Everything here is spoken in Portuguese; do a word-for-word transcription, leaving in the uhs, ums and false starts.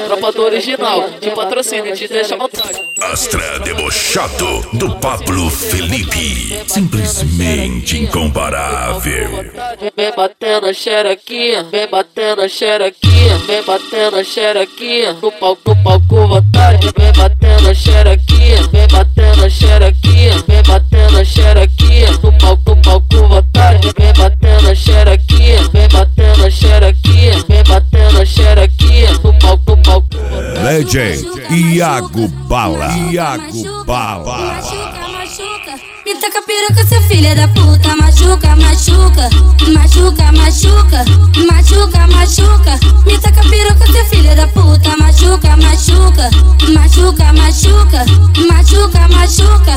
tropa do original, de patrocínio, te deixa à vontade. Astra debochado do Pablo Felipe, simplesmente incomparável. Vem batendo a xerequinha, vem batendo a xerequinha, vem batendo a xerequinha, no palco, no palco vontade. Vem batendo a xerequinha, vem batendo a xerequinha, vem batendo a xerequinha, no palco, no palco vontade. Vem batendo a xerequinha, vem batendo a xerequinha, vem batendo a xerequinha, no palco, no palco vontade. Legend Iago Bala, Iago Bala. Machuca, machuca, me taca piroca, seu filho da puta. Machuca, machuca, machuca, machuca, machuca, machuca, me taca piroca, seu filho da puta. Machuca, machuca, machuca, machuca, machuca, machuca.